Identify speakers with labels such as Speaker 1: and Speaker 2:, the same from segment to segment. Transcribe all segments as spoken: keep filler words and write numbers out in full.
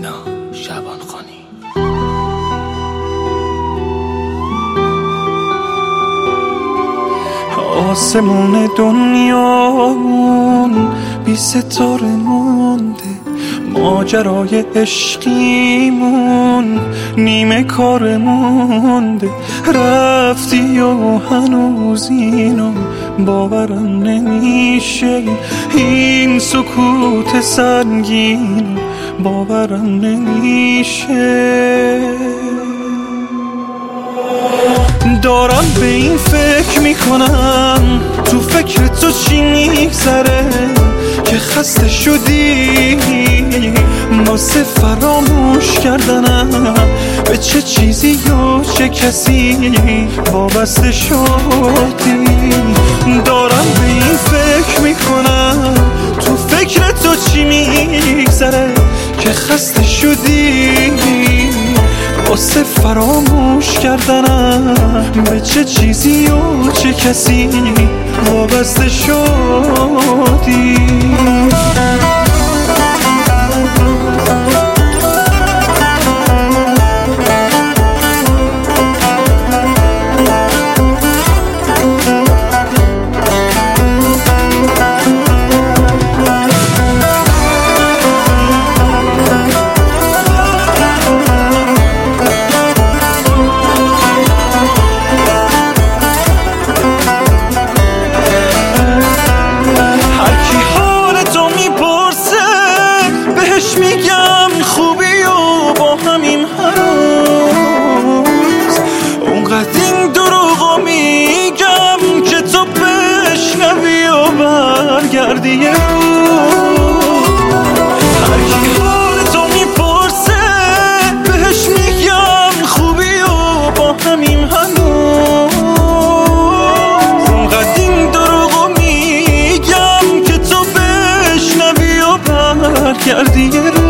Speaker 1: زینا شعبانخانی.
Speaker 2: آسمون دنیامون بی ستاره مونده، ماجرای عشقیمون نیمه کار مونده. رفتی و هنوز اینو باورم نمیشه، این سکوت سنگین باورم نمیشه. دارم به این فکر میکنم تو فکر تو چی میگذره که خسته شدی واسه فراموش کردنم به چه چیزی یا چه کسی وابسته شدی. دارم به این فکر میکنم تو فکر تو چی میگذره که خسته شدی واسه فراموش کردنم به چه چیزی و چه کسی وابسته شدی. میگم خوبی و با همین هنوز اونقدر این دروغو میگم که تو بشنوی و برگردی یه روز. هر کی حال تو میپرسه بهش میگم خوبی و با همین هنوز اونقدر این دروغو میگم که تو بشنوی و برگردی یه روز.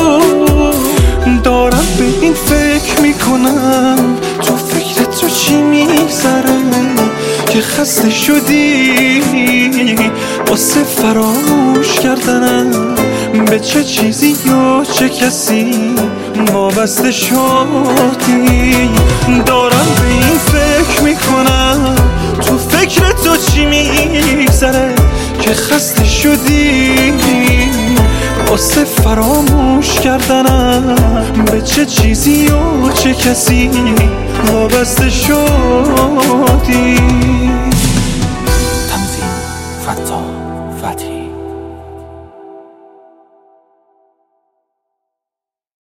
Speaker 2: دارم به این فکر میکنم تو فکر تو چی میگذره که خسته شدی واسه فراموش کردنم به چه چیزی یا چه کسی وابسته شدی. دارم به این فکر میکنم تو فکر تو چی میگذره که خسته شدی واسه فراموش کردنم به چه چیزی و چه کسی وابسته شدی.
Speaker 1: تنظیم فتا فتحی.